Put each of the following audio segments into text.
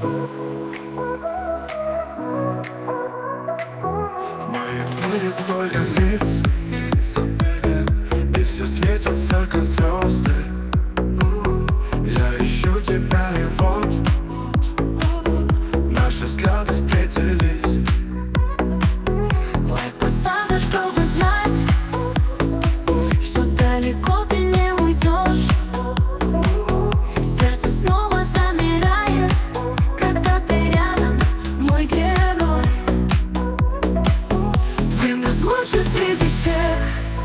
В моем мире столько лиц, и все светятся, как звезды. Я ищу тебя, и вот наши взгляды встретились. Лайк поставлю, чтобы знать, что далеко ты не уйдешь. Сердце снова замирает, когда ты рядом, мой герой. Windows лучше среди всех,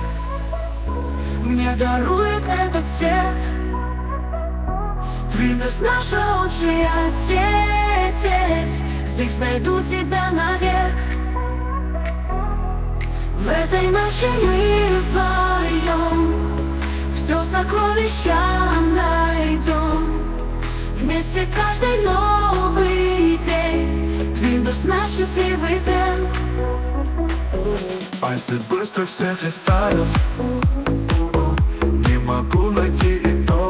мне дарует этот цвет. Windows наша общая сеть, здесь найду тебя навек. В этой ночи мы вдвоем все сокровища найдем. Вместе каждый новый день, Windows наш счастливый плен. Пальцы быстро всех листают, не могу найти итог,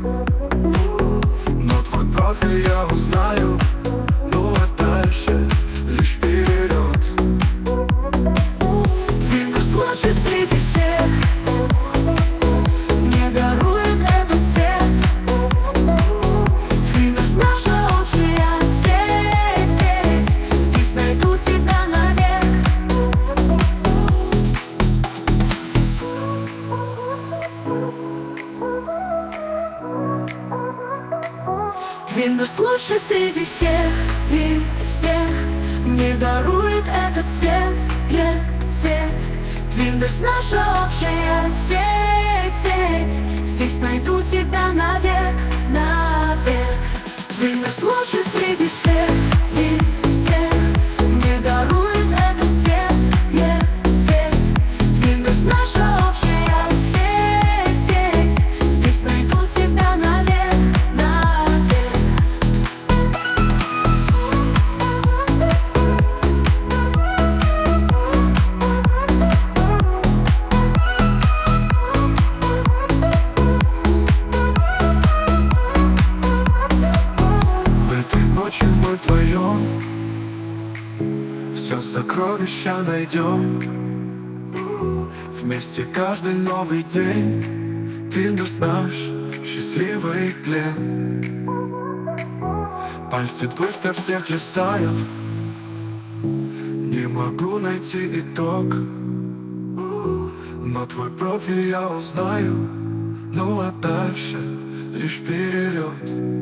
но твой профиль я узнаю. Ну а дальше лишь вперед. Windows лучше среди всех, мне дарует этот цвет. Windows наша общая сеть, здесь найду тебя навек. Windows лучше среди всех, и всех, мне дарует этот цвет, цвет. Windows наша общая сеть, здесь найду тебя навек, навек. Windows лучше среди всех, и всех, мне дарует этот цвет, цвет. Windows наша общая сеть, здесь найду тебя навек, навек. В этой ночи мы вдвоем все сокровища найдем. Вместе каждый новый день, Windows наш счастливый плен. Пальцы быстро всех листают, не могу найти итог, но твой профиль я узнаю. Ну а дальше лишь вперед.